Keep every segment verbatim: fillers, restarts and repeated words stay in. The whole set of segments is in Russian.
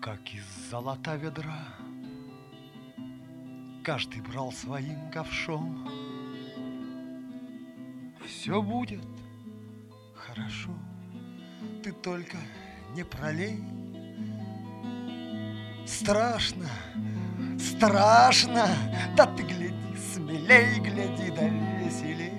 Как из золота ведра каждый брал своим ковшом. Все будет хорошо, ты только не пролей. Страшно, страшно, да ты гляди смелей, гляди да веселей.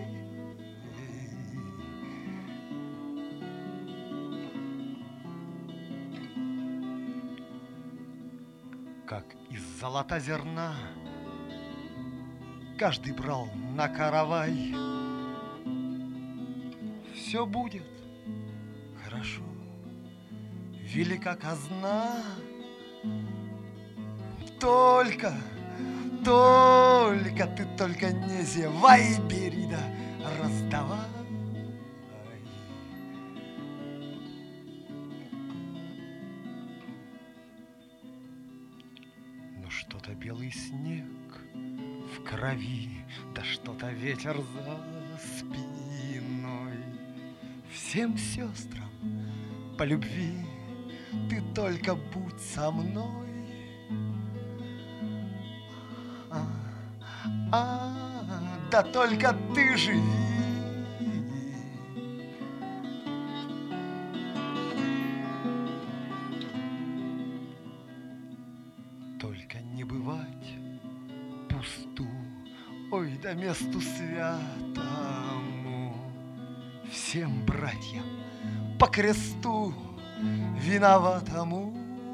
Как из золота зерна каждый брал на каравай. Все будет хорошо, велика казна. Только, только, ты только не зевай, бери да раздавай. Но что-то белый снег в крови, да что-то ветер за спиной. Всем сестрам по любви ты только будь со мной. А, а, да только ты живи. Только не бывать пусту, ой, да месту святому. Всем братьям по кресту виноватому.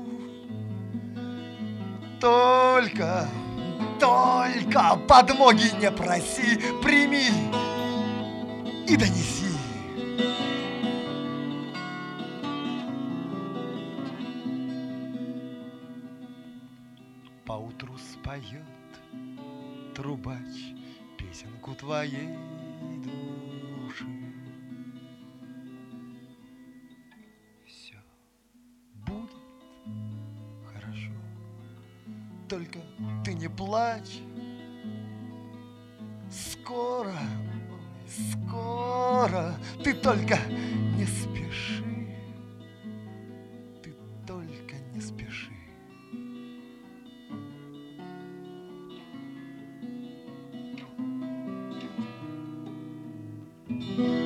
Только, только подмоги не проси, прими и донеси. Поутру споет трубач песенку твоей души. Все будет хорошо, только ты не плачь. Скоро, ой, скоро, ты только не спеши, ты только не спеши. Thank you.